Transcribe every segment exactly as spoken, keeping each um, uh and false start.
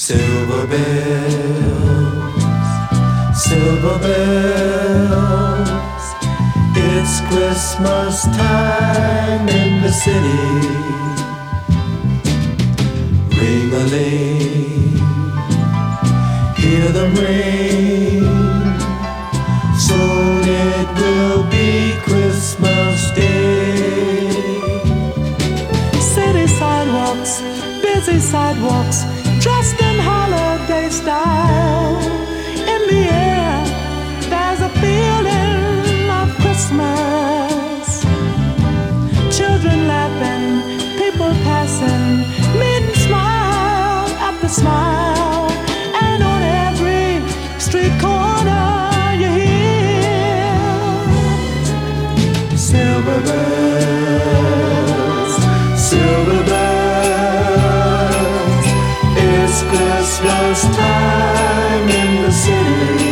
Silver bells, silver bells, it's Christmas time in the city. Ring-a-ling, hear them ring, soon it will be Christmas Day. City sidewalks, busy sidewalks, dressed in holiday style. In the air, there's a feeling of Christmas. Children laughing, people passing, meeting smile after smile. And on every street corner you hear silver bells, silver bells, it's Christmas time in the city.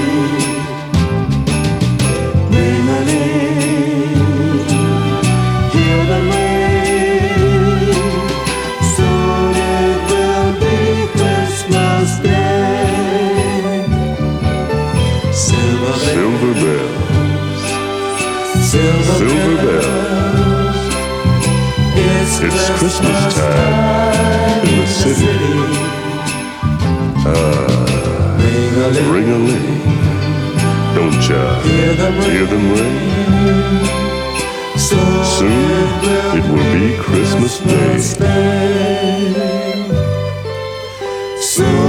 Ring-a-ling, hear them ring, soon it will be Christmas Day. Silver Silver bells, bells, silver, silver bells, it's, it's Christmas time in the city. Ah, Ring-a-ling, ring-a-ling, don't ya hear them hear them ring? soon, Soon it will be Christmas Day. Day. Soon